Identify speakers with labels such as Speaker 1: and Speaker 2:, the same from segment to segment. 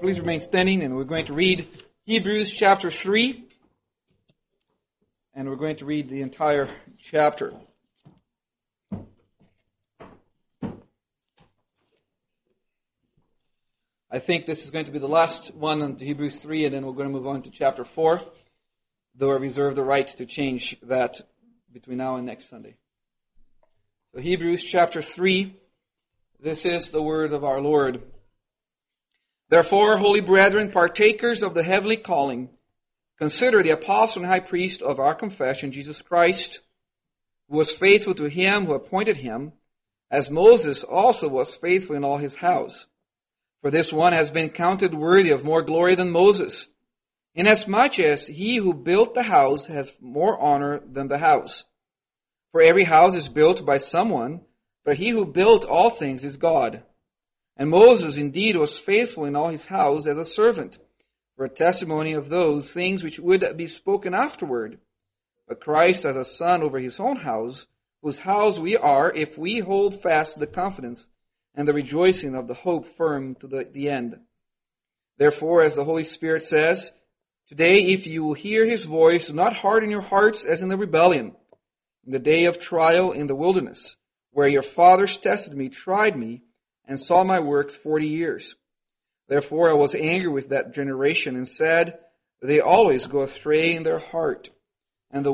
Speaker 1: Please remain standing, and we're going to read Hebrews chapter 3, and we're going to read the entire chapter. I think this is going to be the last one on Hebrews 3, and then we're going to move on to chapter 4, though I reserve the right to change that between now and next Sunday. So Hebrews chapter 3, this is the word of our Lord. Therefore, holy brethren, partakers of the heavenly calling, consider the apostle and high priest of our confession, Jesus Christ, who was faithful to him who appointed him, as Moses also was faithful in all his house. For this one has been counted worthy of more glory than Moses, inasmuch as he who built the house has more honor than the house. For every house is built by someone, but he who built all things is God. And Moses indeed was faithful in all his house as a servant, for a testimony of those things which would be spoken afterward. But Christ as a son over his own house, whose house we are if we hold fast the confidence and the rejoicing of the hope firm to the end. Therefore, as the Holy Spirit says, today if you will hear his voice, do not harden your hearts as in the rebellion, in the day of trial in the wilderness, where your fathers tested me, tried me, and saw my works 40 years. Therefore I was angry with that generation and said, they always go astray in their heart, and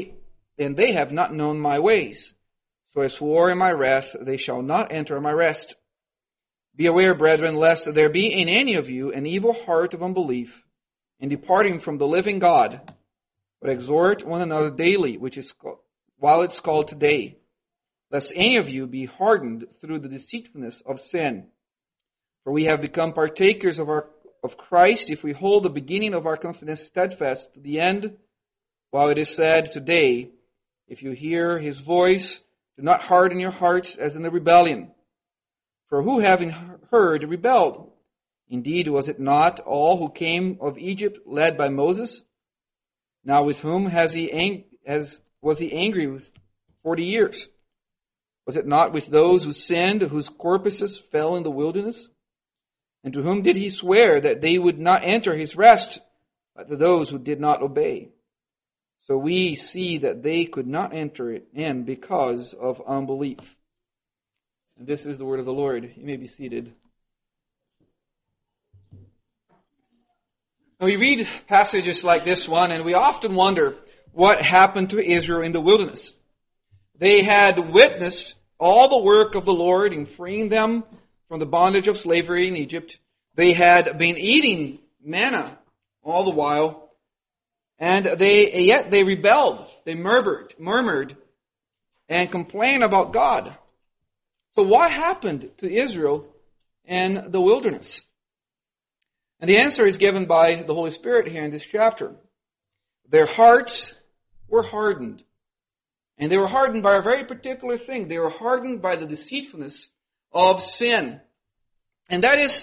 Speaker 1: they have not known my ways. So I swore in my wrath, they shall not enter my rest. Be aware, brethren, lest there be in any of you an evil heart of unbelief, in departing from the living God. But exhort one another daily, while it's called today, lest any of you be hardened through the deceitfulness of sin. For we have become partakers of Christ if we hold the beginning of our confidence steadfast to the end, while it is said today, if you hear his voice, do not harden your hearts as in the rebellion. For who having heard rebelled? Indeed, was it not all who came of Egypt led by Moses? Now with whom was he angry with 40 years? Was it not with those who sinned, whose corpses fell in the wilderness? And to whom did he swear that they would not enter his rest, but to those who did not obey? So we see that they could not enter it in because of unbelief. And this is the word of the Lord. You may be seated. Now we read passages like this one, and we often wonder what happened to Israel in the wilderness. They had witnessed all the work of the Lord in freeing them from the bondage of slavery in Egypt. They had been eating manna all the while, and yet they rebelled. They murmured, and complained about God. So what happened to Israel in the wilderness? And the answer is given by the Holy Spirit here in this chapter. Their hearts were hardened. And they were hardened by a very particular thing. They were hardened by the deceitfulness of sin. And that is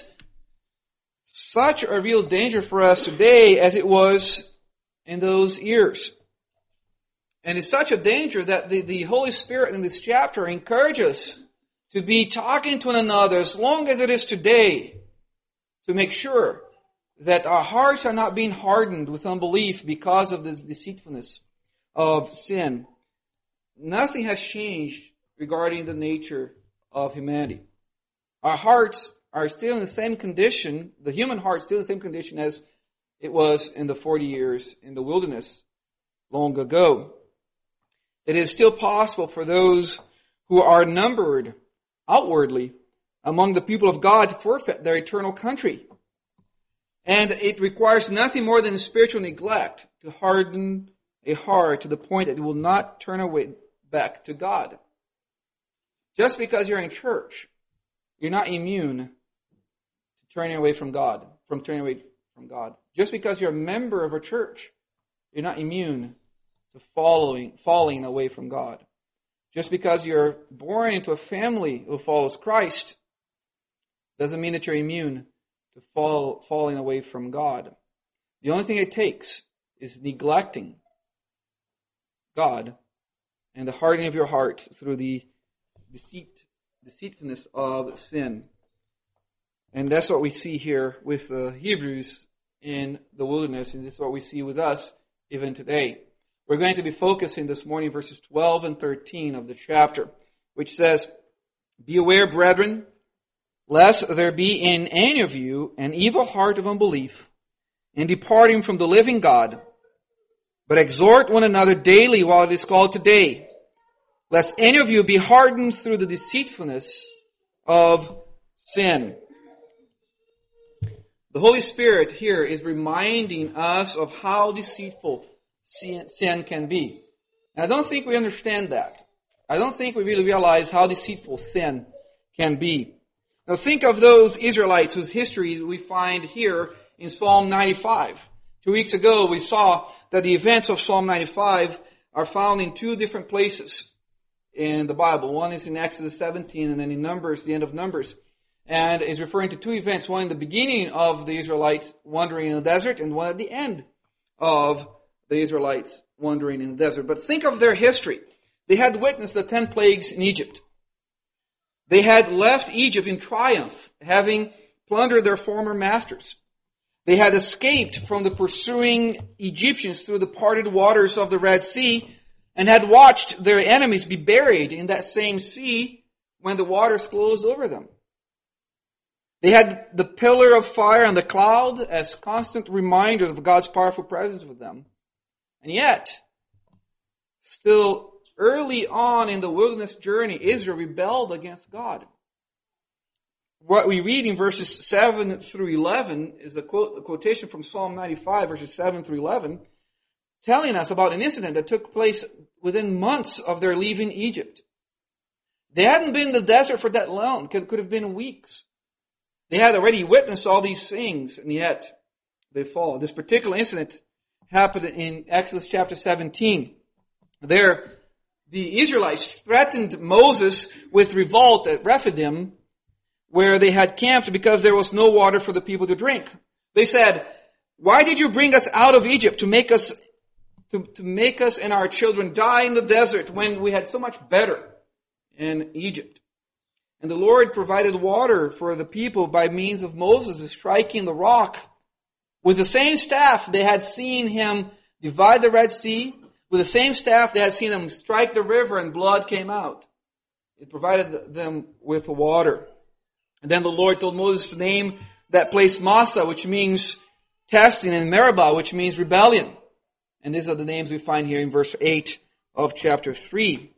Speaker 1: such a real danger for us today as it was in those years. And it's such a danger that the Holy Spirit in this chapter encourages us to be talking to one another as long as it is today, to make sure that our hearts are not being hardened with unbelief because of this deceitfulness of sin. Nothing has changed regarding the nature of humanity. Our hearts are still in the same condition, the human heart is still in the same condition as it was in the 40 years in the wilderness long ago. It is still possible for those who are numbered outwardly among the people of God to forfeit their eternal country. And it requires nothing more than spiritual neglect to harden a heart to the point that it will not turn away back to God. Just because you're in church, you're not immune to turning away from God, Just because you're a member of a church, you're not immune to falling away from God. Just because you're born into a family who follows Christ doesn't mean that you're immune to falling away from God. The only thing it takes is neglecting God and the hardening of your heart through the deceitfulness of sin. And that's what we see here with the Hebrews in the wilderness, and this is what we see with us even today. We're going to be focusing this morning verses 12 and 13 of the chapter, which says, "Be aware, brethren, lest there be in any of you an evil heart of unbelief, in departing from the living God, but exhort one another daily while it is called today, lest any of you be hardened through the deceitfulness of sin." The Holy Spirit here is reminding us of how deceitful sin can be. And I don't think we understand that. I don't think we really realize how deceitful sin can be. Now think of those Israelites whose history we find here in Psalm 95. 2 weeks ago we saw that the events of Psalm 95 are found in two different places in the Bible. One is in Exodus 17 and then in Numbers, the end of Numbers. And is referring to two events, one in the beginning of the Israelites wandering in the desert and one at the end of the Israelites wandering in the desert. But think of their history. They had witnessed the 10 plagues in Egypt. They had left Egypt in triumph, having plundered their former masters. They had escaped from the pursuing Egyptians through the parted waters of the Red Sea and had watched their enemies be buried in that same sea when the waters closed over them. They had the pillar of fire and the cloud as constant reminders of God's powerful presence with them. And yet, still early on in the wilderness journey, Israel rebelled against God. What we read in verses 7 through 11 is a quotation from Psalm 95, verses 7 through 11, telling us about an incident that took place within months of their leaving Egypt. They hadn't been in the desert for that long. It could have been weeks. They had already witnessed all these things, and yet they fall. This particular incident happened in Exodus chapter 17. There, the Israelites threatened Moses with revolt at Rephidim, where they had camped because there was no water for the people to drink. They said, "Why did you bring us out of Egypt to make us and our children die in the desert when we had so much better in Egypt?" And the Lord provided water for the people by means of Moses striking the rock. With the same staff they had seen him divide the Red Sea. With the same staff they had seen him strike the river and blood came out. It provided them with water. And then the Lord told Moses to name that place Massah, which means testing, and Meribah, which means rebellion. And these are the names we find here in verse 8 of chapter 3.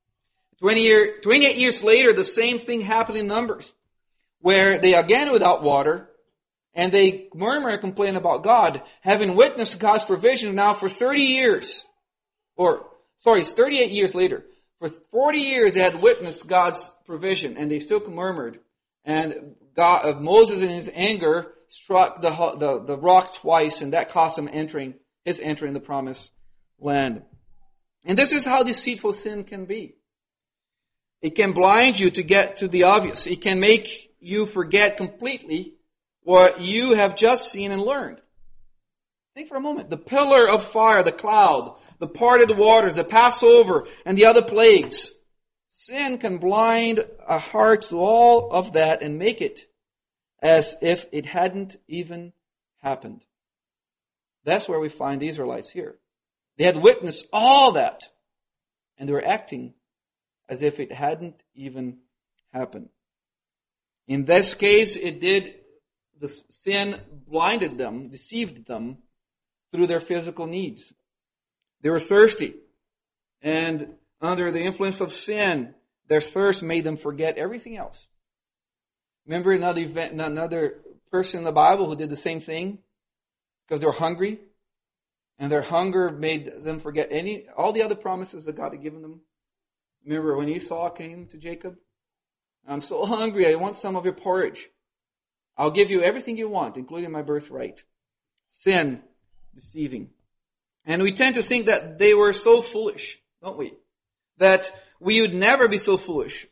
Speaker 1: 28 years later, the same thing happened in Numbers, where they again without water, and they murmur and complain about God, having witnessed God's provision now for 30 years. It's 38 years later. For 40 years they had witnessed God's provision, and they still murmured. And Moses in his anger struck the rock twice, and that cost him his entry in the promised land. And this is how deceitful sin can be. It can blind you to get to the obvious. It can make you forget completely what you have just seen and learned. Think for a moment. The pillar of fire, the cloud, the parted waters, the Passover, and the other plagues. Sin can blind a heart to all of that and make it as if it hadn't even happened. That's where we find the Israelites here. They had witnessed all that, and they were acting as if it hadn't even happened. In this case, the sin blinded them, deceived them through their physical needs. They were thirsty, and under the influence of sin, their thirst made them forget everything else. Remember another person in the Bible who did the same thing? Because they were hungry, and their hunger made them forget all the other promises that God had given them. Remember when Esau came to Jacob? "I'm so hungry, I want some of your porridge. I'll give you everything you want, including my birthright." Sin, deceiving. And we tend to think that they were so foolish, don't we? That we would never be so foolish.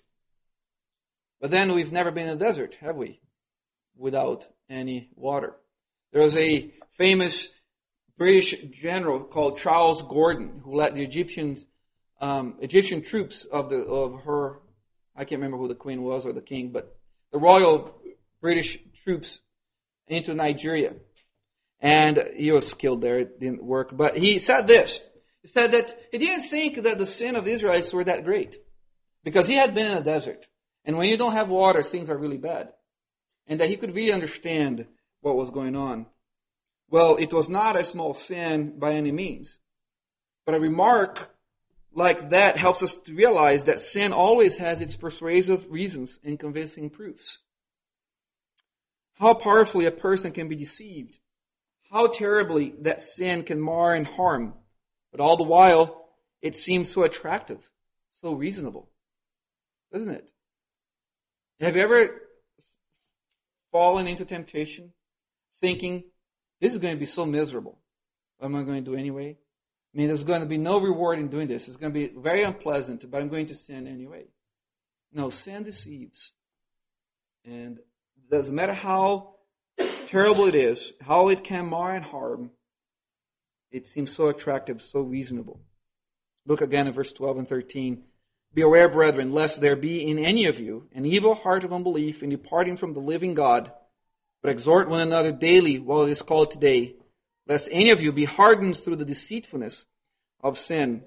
Speaker 1: But then we've never been in the desert, have we? Without any water. There was a famous British general called Charles Gordon who led the Egyptian troops of her, I can't remember who the queen was or the king, but the royal British troops into Nigeria. And he was killed there. It didn't work. But he said this. He said that he didn't think that the sin of the Israelites were that great. Because he had been in a desert. And when you don't have water, things are really bad. And that he could really understand what was going on. Well, it was not a small sin by any means. But a remark like that helps us to realize that sin always has its persuasive reasons and convincing proofs. How powerfully a person can be deceived. How terribly that sin can mar and harm. But all the while, it seems so attractive, so reasonable. Doesn't it? Have you ever fallen into temptation thinking, this is going to be so miserable. What am I going to do anyway? I mean, there's going to be no reward in doing this. It's going to be very unpleasant, but I'm going to sin anyway. No, sin deceives. And it doesn't matter how terrible it is, how it can mar and harm, it seems so attractive, so reasonable. Look again at verse 12 and 13. Beware, brethren, lest there be in any of you an evil heart of unbelief in departing from the living God, but exhort one another daily while it is called today, lest any of you be hardened through the deceitfulness of sin.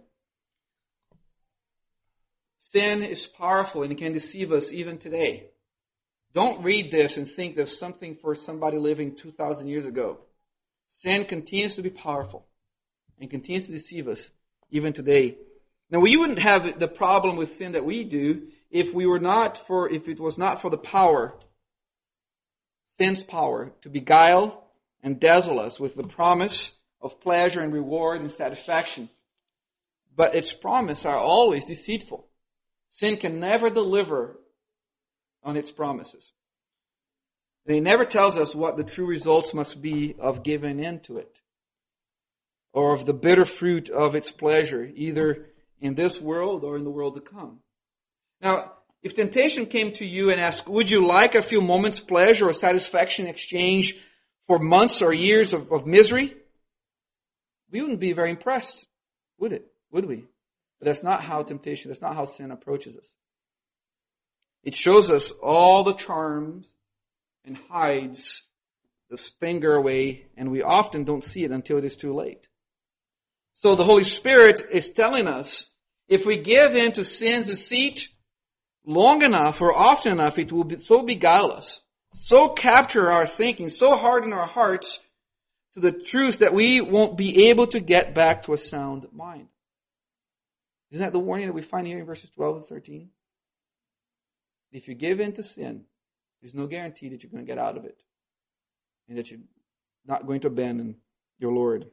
Speaker 1: Sin is powerful and it can deceive us even today. Don't read this and think there's something for somebody living 2,000 years ago. Sin continues to be powerful and continues to deceive us even today. Now, we wouldn't have the problem with sin that we do if it was not for the power, sin's power, to beguile and dazzle us with the promise of pleasure and reward and satisfaction. But its promises are always deceitful. Sin can never deliver on its promises. And it never tells us what the true results must be of giving in to it, or of the bitter fruit of its pleasure, either in this world or in the world to come. Now, if temptation came to you and asked, would you like a few moments' pleasure or satisfaction in exchange for months or years of misery? We wouldn't be very impressed, would it? Would we? But that's not how sin approaches us. It shows us all the charms and hides the stinger away, and we often don't see it until it is too late. So the Holy Spirit is telling us, if we give in to sin's deceit long enough or often enough, it will so beguile us, so capture our thinking, so harden our hearts to the truth that we won't be able to get back to a sound mind. Isn't that the warning that we find here in verses 12 and 13? If you give in to sin, there's no guarantee that you're going to get out of it and that you're not going to abandon your Lord.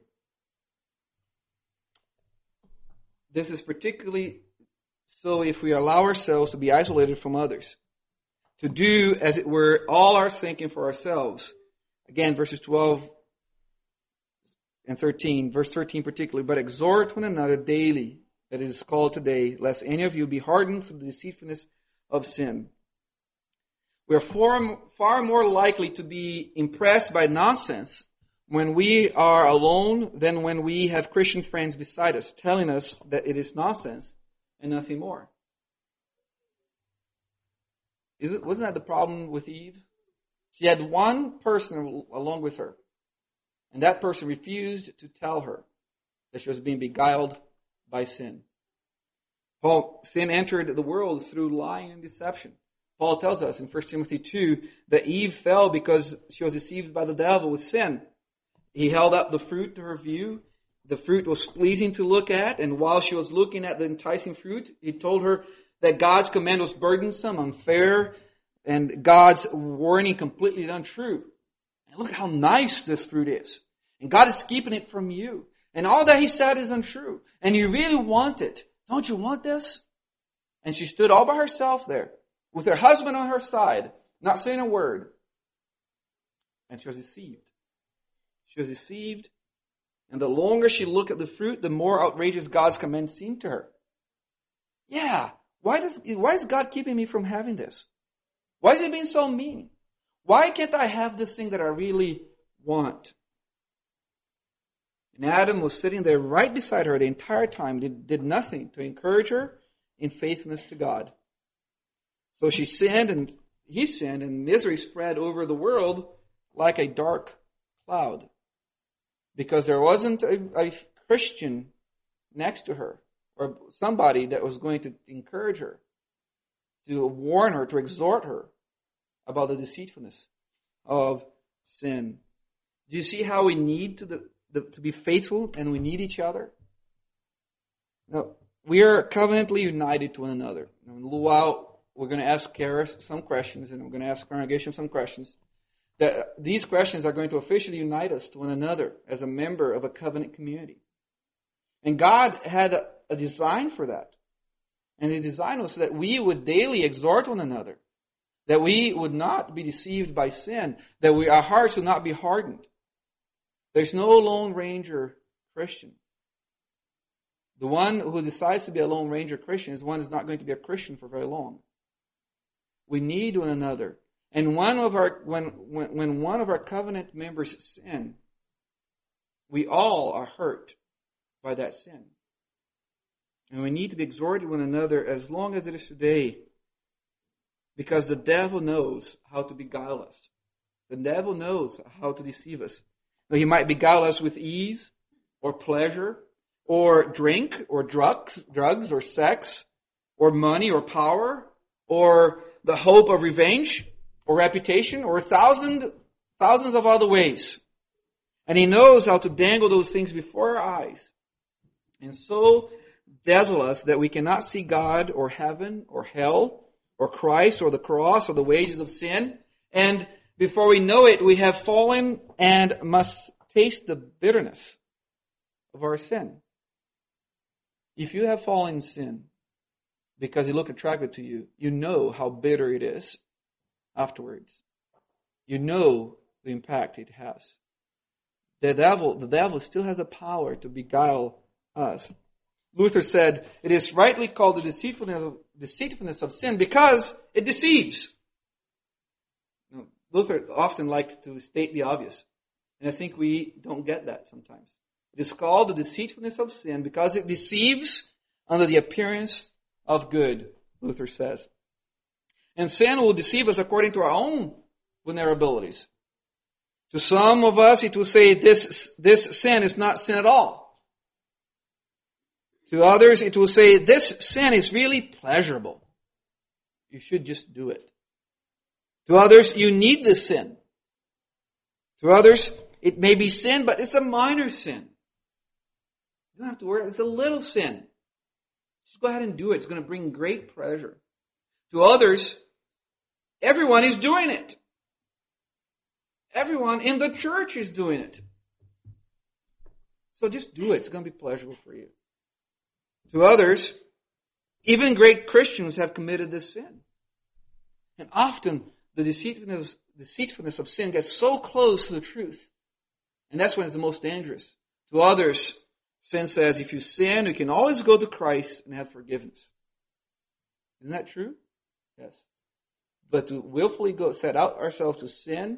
Speaker 1: This is particularly so if we allow ourselves to be isolated from others, to do, as it were, all our thinking for ourselves. Again, verses 12 and 13, verse 13 particularly, but exhort one another daily, that is called today, lest any of you be hardened through the deceitfulness of sin. We are far more likely to be impressed by nonsense when we are alone than when we have Christian friends beside us telling us that it is nonsense and nothing more. Wasn't that the problem with Eve? She had one person along with her, and that person refused to tell her that she was being beguiled by sin. Sin entered the world through lying and deception. Paul tells us in 1 Timothy 2 that Eve fell because she was deceived by the devil with sin. He held up the fruit to her view. The fruit was pleasing to look at, and while she was looking at the enticing fruit, he told her that God's command was burdensome, unfair, and God's warning completely untrue. And look how nice this fruit is. And God is keeping it from you. And all that he said is untrue. And you really want it. Don't you want this? And she stood all by herself there, with her husband on her side, not saying a word. And she was deceived. She was deceived. And the longer she looked at the fruit, the more outrageous God's command seemed to her. Yeah, why is God keeping me from having this? Why is he being so mean? Why can't I have this thing that I really want? And Adam was sitting there right beside her the entire time, did nothing to encourage her in faithfulness to God. So she sinned, and he sinned, and misery spread over the world like a dark cloud. Because there wasn't a Christian next to her, or somebody that was going to encourage her, to warn her, to exhort her about the deceitfulness of sin. Do you see how we need to be faithful, and we need each other? Now, we are covenantly united to one another. In a little while, we're going to ask Karis some questions, and we're going to ask the congregation some questions. These questions are going to officially unite us to one another as a member of a covenant community. And God had a design for that. And His design was that we would daily exhort one another, that we would not be deceived by sin, that our hearts would not be hardened. There's no Lone Ranger Christian. The one who decides to be a Lone Ranger Christian is one who's not going to be a Christian for very long. We need one another. And when one of our covenant members sin, we all are hurt by that sin. And we need to be exhorting one another as long as it is today, because the devil knows how to beguile us. The devil knows how to deceive us. Now, he might beguile us with ease or pleasure or drink or drugs or sex or money or power or the hope of revenge or reputation or thousands of other ways. And he knows how to dangle those things before our eyes and so dazzle us that we cannot see God or heaven or hell or Christ or the cross or the wages of sin. And before we know it, we have fallen and must taste the bitterness of our sin. If you have fallen in sin because it looked attractive to you, you know how bitter it is afterwards. You know the impact it has. The devil still has a power to beguile us. Luther said, it is rightly called the deceitfulness of sin because it deceives. Now, Luther often liked to state the obvious, and I think we don't get that sometimes. It is called the deceitfulness of sin because it deceives under the appearance of good, Luther says. And sin will deceive us according to our own vulnerabilities. To some of us, it will say this sin is not sin at all. To others, it will say this sin is really pleasurable. You should just do it. To others, you need this sin. To others, it may be sin, but it's a minor sin. You don't have to worry. It's a little sin. Just go ahead and do it. It's going to bring great pleasure. To others, everyone is doing it. Everyone in the church is doing it. So just do it. It's going to be pleasurable for you. To others, even great Christians have committed this sin. And often the deceitfulness of sin gets so close to the truth. And that's when it's the most dangerous. To others, sin says, if you sin, you can always go to Christ and have forgiveness. Isn't that true? Yes. But to willfully set out ourselves to sin,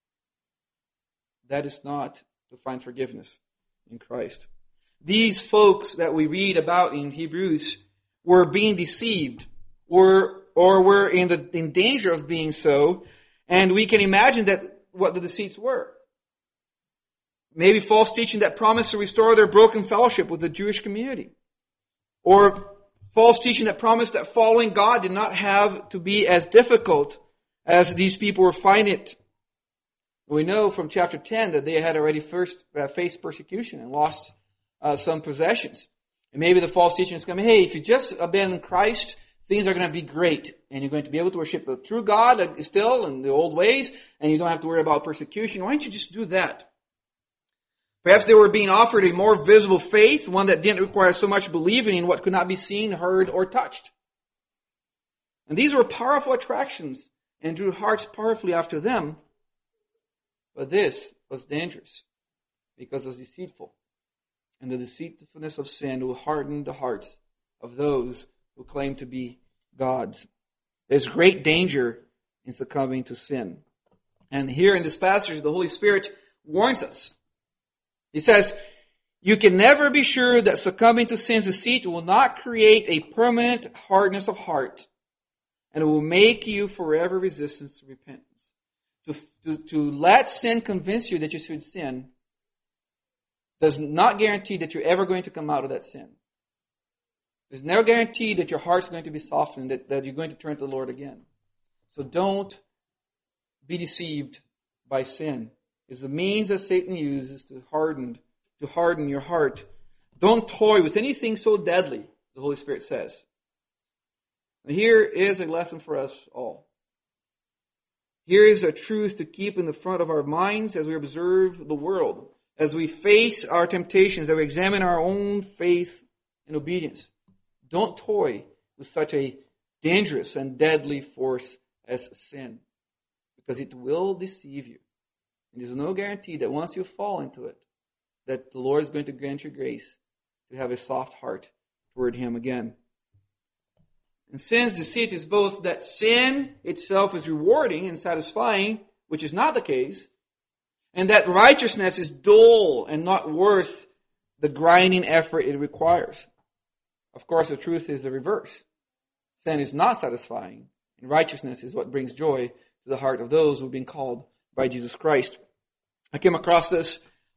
Speaker 1: that is not to find forgiveness in Christ. These folks that we read about in Hebrews were being deceived, or were in danger of being so, and we can imagine that what the deceits were. Maybe false teaching that promised to restore their broken fellowship with the Jewish community. Or false teaching that promised that following God did not have to be as difficult as these people were finding it. We know from chapter 10 that they had already first faced persecution and lost some possessions. And maybe the false teaching is coming, hey, if you just abandon Christ, things are going to be great. And you're going to be able to worship the true God still in the old ways, and you don't have to worry about persecution. Why don't you just do that? Perhaps they were being offered a more visible faith, one that didn't require so much believing in what could not be seen, heard, or touched. And these were powerful attractions and drew hearts powerfully after them. But this was dangerous because it was deceitful. And the deceitfulness of sin will harden the hearts of those who claim to be God's. There's great danger in succumbing to sin. And here in this passage, the Holy Spirit warns us. He says, you can never be sure that succumbing to sin's deceit will not create a permanent hardness of heart and it will make you forever resistant to repentance. To let sin convince you that you should sin does not guarantee that you're ever going to come out of that sin. There's no guarantee that your heart's going to be softened, that you're going to turn to the Lord again. So don't be deceived by sin. It's the means that Satan uses to harden your heart. Don't toy with anything so deadly, the Holy Spirit says. And here is a lesson for us all. Here is a truth to keep in the front of our minds as we observe the world, as we face our temptations, as we examine our own faith and obedience. Don't toy with such a dangerous and deadly force as sin, because it will deceive you. And there's no guarantee that once you fall into it, that the Lord is going to grant you grace to have a soft heart toward Him again. And sin's deceit is both that sin itself is rewarding and satisfying, which is not the case, and that righteousness is dull and not worth the grinding effort it requires. Of course, the truth is the reverse. Sin is not satisfying, and righteousness is what brings joy to the heart of those who have been called by Jesus Christ. I came across the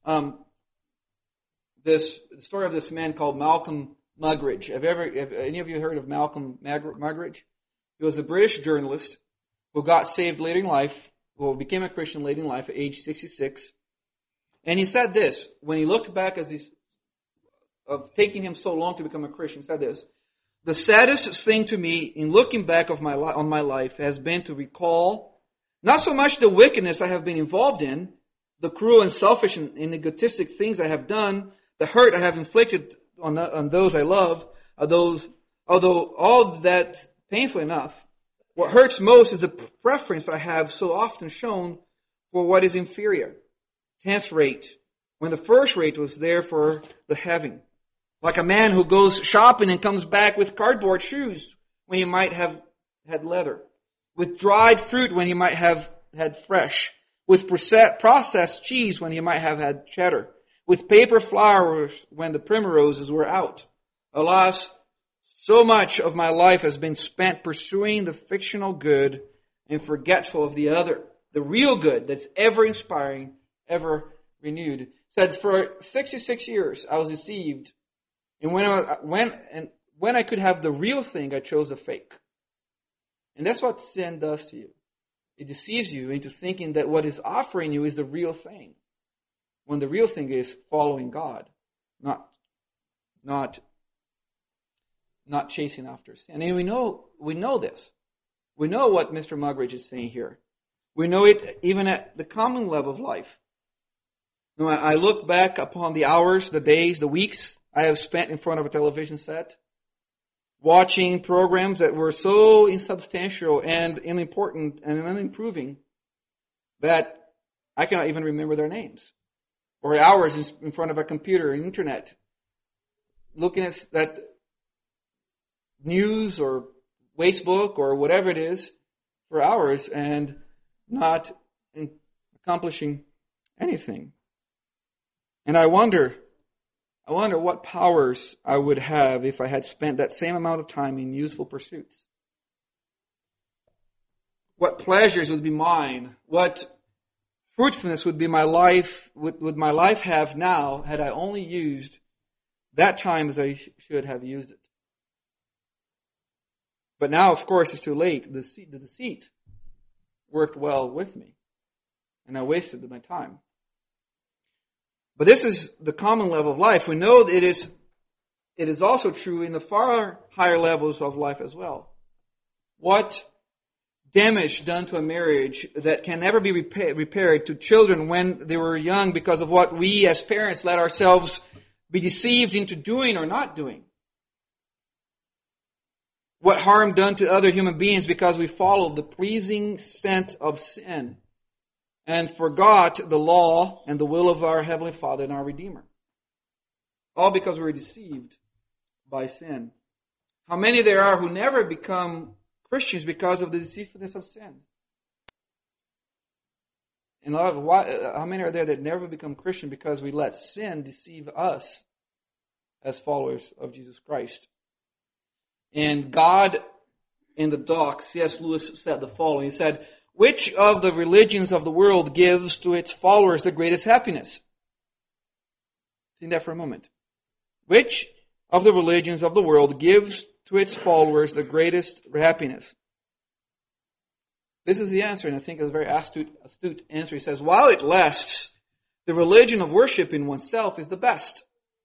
Speaker 1: story of this man called Malcolm Muggeridge. Have any of you heard of Malcolm Muggeridge? He was a British journalist who got saved later in life, who became a Christian later in life at age 66. And he said this, when he looked back of taking him so long to become a Christian, he said this: "The saddest thing to me in looking back on my life has been to recall not so much the wickedness I have been involved in, the cruel and selfish and egotistic things I have done, the hurt I have inflicted on those I love, although all that painful enough. What hurts most is the preference I have so often shown for what is inferior, 10th rate, when the first rate was there for the having. Like a man who goes shopping and comes back with cardboard shoes when he might have had leather, with dried fruit when he might have had fresh, with processed cheese when he might have had cheddar, with paper flowers when the primroses were out. Alas, so much of my life has been spent pursuing the fictional good and forgetful of the other, the real good that's ever inspiring, ever renewed." Says, for 66 years I was deceived, and when I could have the real thing, I chose the fake. And that's what sin does to you. It deceives you into thinking that what is offering you is the real thing, when the real thing is following God, not chasing after sin. And we know this. We know what Mr. Muggeridge is saying here. We know it even at the common level of life. Now, I look back upon the hours, the days, the weeks I have spent in front of a television set, watching programs that were so insubstantial and unimportant and unimproving that I cannot even remember their names. Or hours in front of a computer, internet, looking at that news or Facebook or whatever it is for hours and not accomplishing anything. And I wonder what powers I would have if I had spent that same amount of time in useful pursuits. What pleasures would be mine? What fruitfulness would my life have now had I only used that time as I should have used it? But now, of course, it's too late. The deceit worked well with me, and I wasted my time. But this is the common level of life. We know that it is also true in the far higher levels of life as well. What damage done to a marriage that can never be repaired, to children when they were young because of what we as parents let ourselves be deceived into doing or not doing. What harm done to other human beings because we followed the pleasing scent of sin and forgot the law and the will of our Heavenly Father and our Redeemer. All because we were deceived by sin. How many there are who never become Christians because of the deceitfulness of sin? And how many are there that never become Christian because we let sin deceive us as followers of Jesus Christ? And God in the dock, C.S. Lewis said the following. He said, "Which of the religions of the world gives to its followers the greatest happiness?" Think that for a moment. Which of the religions of the world gives to its followers the greatest happiness? This is the answer, and I think it's a very astute answer. He says, while it lasts, the religion of worship in oneself is the best.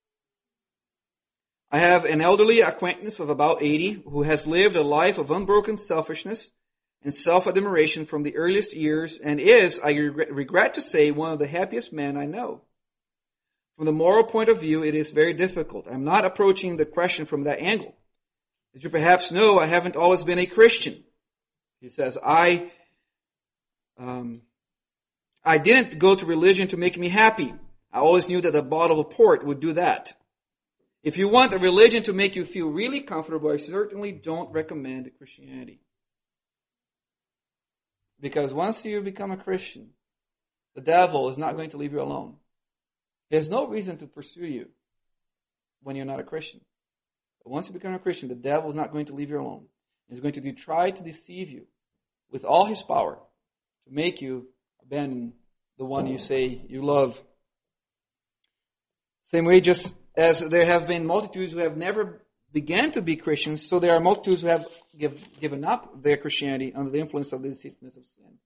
Speaker 1: I have an elderly acquaintance of about 80 who has lived a life of unbroken selfishness and self-admiration from the earliest years and is, I regret to say, one of the happiest men I know. From the moral point of view, it is very difficult. I'm not approaching the question from that angle. As you perhaps know, I haven't always been a Christian. He says, I didn't go to religion to make me happy. I always knew that a bottle of port would do that. If you want a religion to make you feel really comfortable, I certainly don't recommend Christianity. Because once you become a Christian, the devil is not going to leave you alone. There's no reason to pursue you when you're not a Christian. But once you become a Christian, the devil is not going to leave you alone. He's going to try to deceive you with all his power to make you abandon the one you say you love. Same way, just as there have been multitudes who have never began to be Christians, so there are multitudes who have given up their Christianity under the influence of the deceitfulness of sin.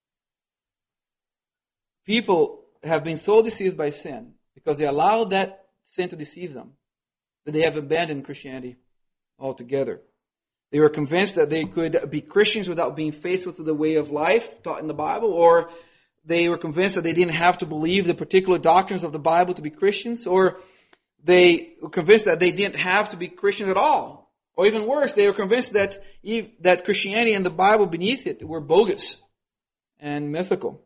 Speaker 1: People have been so deceived by sin because they allowed that sin to deceive them that they have abandoned Christianity altogether. They were convinced that they could be Christians without being faithful to the way of life taught in the Bible, or they were convinced that they didn't have to believe the particular doctrines of the Bible to be Christians, or they were convinced that they didn't have to be Christians at all. Or even worse, they were convinced that Christianity and the Bible beneath it were bogus and mythical.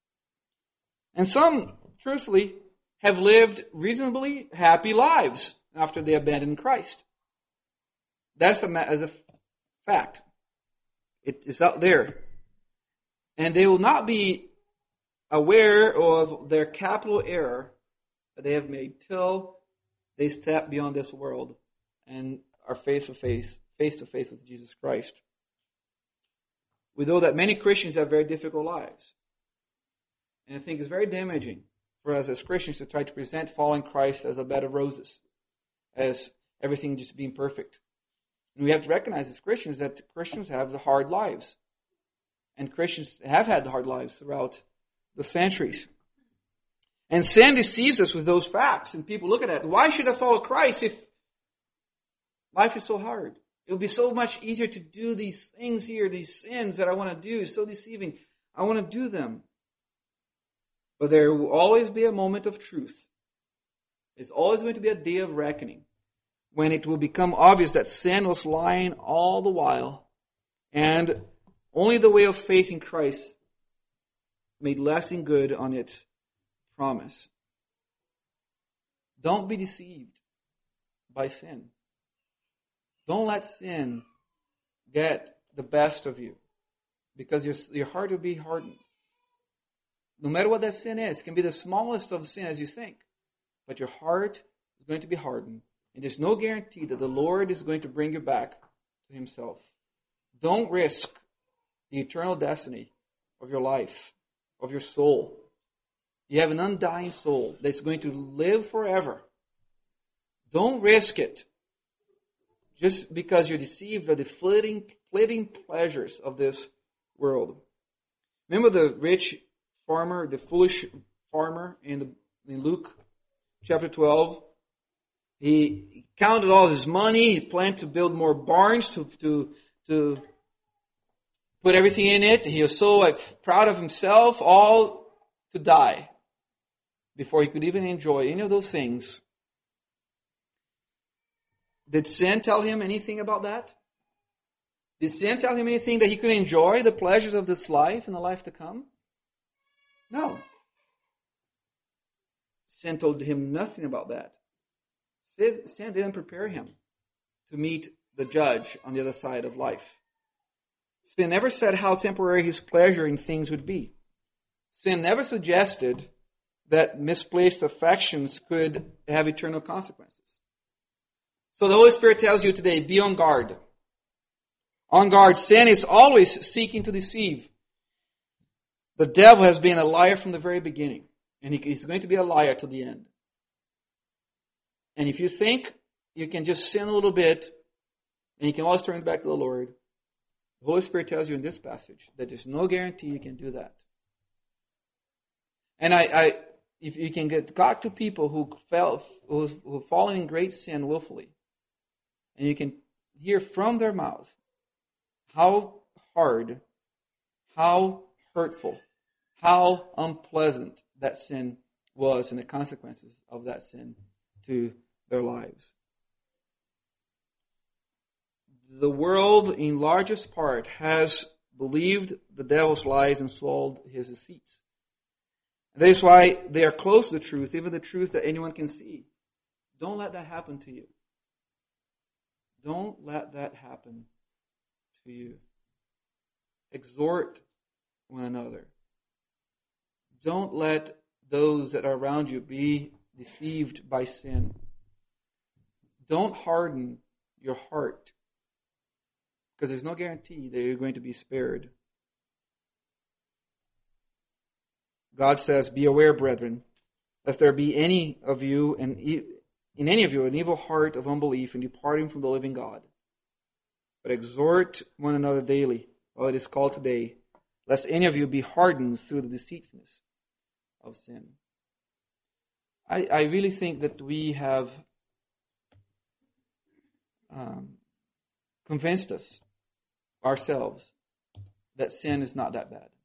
Speaker 1: And some, truthfully, have lived reasonably happy lives after they abandoned Christ. That's a fact. It is out there. And they will not be aware of their capital error that they have made till they step beyond this world and are face to face with Jesus Christ. We know that many Christians have very difficult lives. And I think it's very damaging for us as Christians to try to present following Christ as a bed of roses, as everything just being perfect. And we have to recognize as Christians that Christians have the hard lives. And Christians have had the hard lives throughout the centuries. And sin deceives us with those facts. And people look at that. Why should I follow Christ if life is so hard? It would be so much easier to do these things here, these sins that I want to do. It's so deceiving. I want to do them. But there will always be a moment of truth. There's always going to be a day of reckoning when it will become obvious that sin was lying all the while, and only the way of faith in Christ made lasting good on its promise. Don't be deceived by sin. Don't let sin get the best of you, because your heart will be hardened. No matter what that sin is, it can be the smallest of sin as you think, but your heart is going to be hardened. And there's no guarantee that the Lord is going to bring you back to Himself. Don't risk the eternal destiny of your life, of your soul. You have an undying soul that's going to live forever. Don't risk it just because you're deceived by the fleeting pleasures of this world. Remember the rich farmer, the foolish farmer in Luke chapter 12? He counted all his money. He planned to build more barns to put everything in it. He was so proud of himself, all to die before he could even enjoy any of those things. Did sin tell him anything about that? Did sin tell him anything that he could enjoy the pleasures of this life and the life to come? No. Sin told him nothing about that. Sin didn't prepare him to meet the judge on the other side of life. Sin never said how temporary his pleasure in things would be. Sin never suggested that misplaced affections could have eternal consequences. So the Holy Spirit tells you today, be on guard. On guard, sin is always seeking to deceive. The devil has been a liar from the very beginning, and he's going to be a liar to the end. And if you think you can just sin a little bit, and you can always turn back to the Lord, the Holy Spirit tells you in this passage that there's no guarantee you can do that. And if you can get got to people who've fallen in great sin willfully, and you can hear from their mouths how hard, how hurtful, how unpleasant that sin was and the consequences of that sin to their lives. The world, in largest part, has believed the devil's lies and swallowed his deceits. And that is why they are close to the truth, even the truth that anyone can see. Don't let that happen to you. Don't let that happen to you. Exhort one another. Don't let those that are around you be deceived by sin. Don't harden your heart, because there's no guarantee that you're going to be spared. God says, "Be aware, brethren, lest there be any of you, and in any of you, an evil heart of unbelief and departing from the living God. But exhort one another daily, while it is called today, lest any of you be hardened through the deceitfulness of sin." I really think that we have convinced us ourselves that sin is not that bad.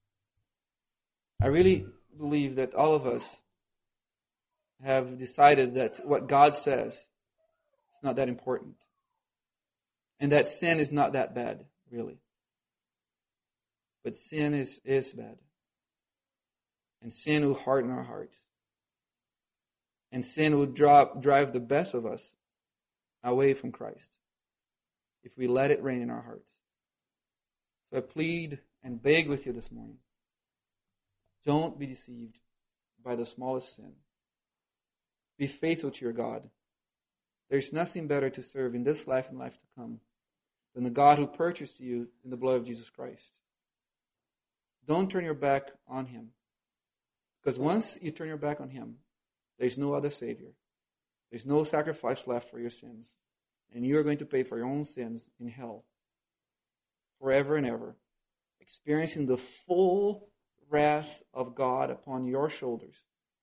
Speaker 1: I really believe that all of us have decided that what God says is not that important, and that sin is not that bad, really. But sin is bad, and sin will harden our hearts, and sin will drive the best of us away from Christ if we let it reign in our hearts. So I plead and beg with you this morning, don't be deceived by the smallest sin. Be faithful to your God. There's nothing better to serve in this life and life to come than the God who purchased you in the blood of Jesus Christ. Don't turn your back on Him, because once you turn your back on Him, there's no other Savior. There's no sacrifice left for your sins. And you are going to pay for your own sins in hell forever and ever, experiencing the full wrath of God upon your shoulders.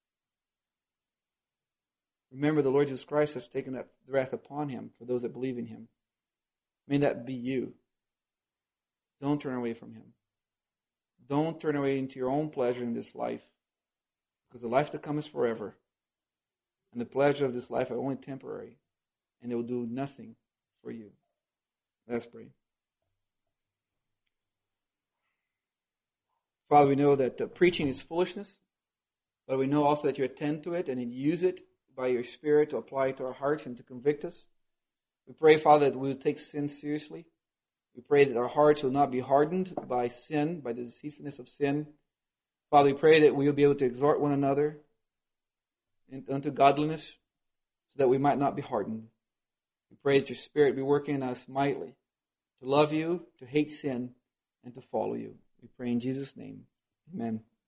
Speaker 1: Remember, the Lord Jesus Christ has taken that wrath upon Him for those that believe in Him. May that be you. Don't turn away from Him. Don't turn away into your own pleasure in this life, because the life to come is forever. And the pleasure of this life are only temporary, and it will do nothing for you. Let's pray. Father, we know that preaching is foolishness, but we know also that you attend to it and you use it by your Spirit to apply it to our hearts and to convict us. We pray, Father, that we will take sin seriously. We pray that our hearts will not be hardened by sin, by the deceitfulness of sin. Father, we pray that we will be able to exhort one another unto godliness, so that we might not be hardened. We pray that your Spirit be working in us mightily to love you, to hate sin, and to follow you. We pray in Jesus' name. Amen.